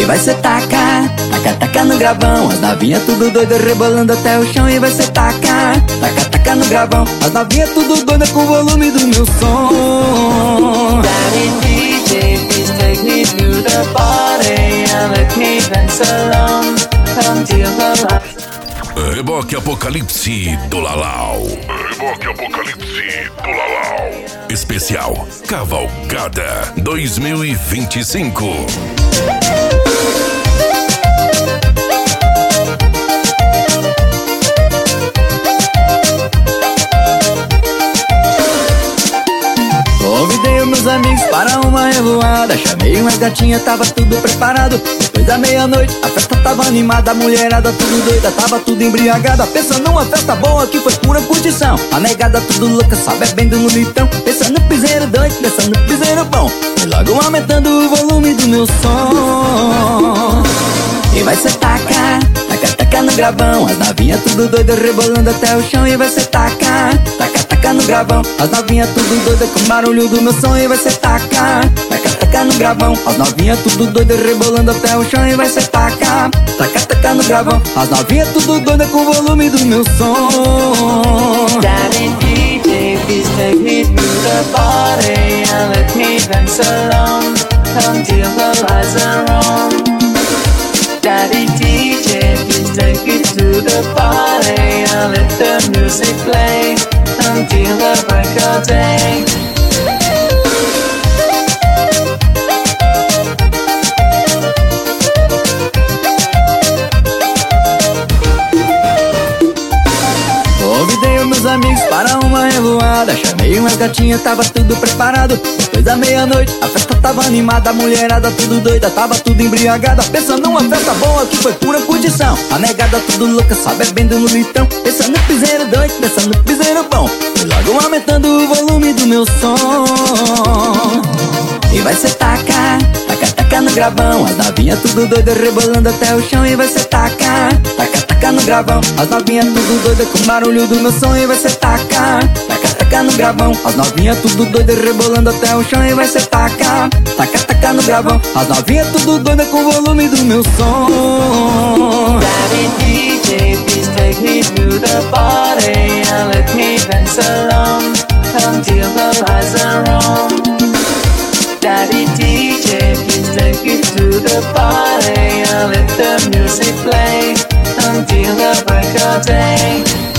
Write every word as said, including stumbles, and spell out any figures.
vai ser taca, taca, taca no gravão. As novinhas tudo doida rebolando até o chão. E vai ser taca, taca, taca no gravão. As novinhas tudo doida com o volume do meu som. Daddy D J, please take me to the party and let me dance alone until the light. Reboque Apocalipse do Lalau. Reboque Apocalipse do Lalau. Especial Cavalgada dois mil e vinte e cinco. Convidei os meus amigos para uma revoada. Chamei umas gatinhas, tava tudo preparado. Depois da meia-noite, a festa tava animada. A mulherada tudo doida, tava tudo embriagada. Pensa numa festa boa que foi pura curtição. A negada tudo louca, só bebendo no litrão. Pensa no piseiro doido, pensa no piseiro bom. E logo aumentando o volume do meu som. E vai ser taca, taca, taca no gravão. As novinhas tudo doida rebolando até o chão. E vai ser taca, taca, taca no gravão. As novinhas tudo doida com o barulho do meu som. E vai ser taca, taca, taca no gravão. As novinhas tudo doida rebolando até o chão. E vai ser taca, taca, taca no gravão. As novinhas tudo doida com o volume do meu som. Daddy D J, please take me to the party and let me dance alone until the lights are on. Daddy D J, please take me to the party and let the music play until the break of day. Convidei os meus amigos para uma revoada. Chamei umas gatinhas, tava tudo preparado. Depois da meia-noite, a festa tava animada. A mulherada tudo doida, tava tudo embriagada. Pensa numa festa boa que foi pura curtição. A negada tudo louca, só bebendo no litrão. Pensa no piseiro doido, pensa no piseiro bom. E logo aumentando o volume do meu som. E vai ser taca, taca, taca no gravão. As novinhas tudo doida rebolando até o chão. E vai ser taca, taca, taca no gravão. As novinhas tudo doida com o barulho do meu som. E vai ser taca, taca, taca no gravão. As novinhas tudo doida rebolando até o chão. E vai ser taca, taca, taca no gravão. As novinhas tudo doida com o volume do meu som. Daddy D J, please take me to the party and let me dance alone until the lights are on. Daddy D J, please take me to the party and let the music play until the break of day.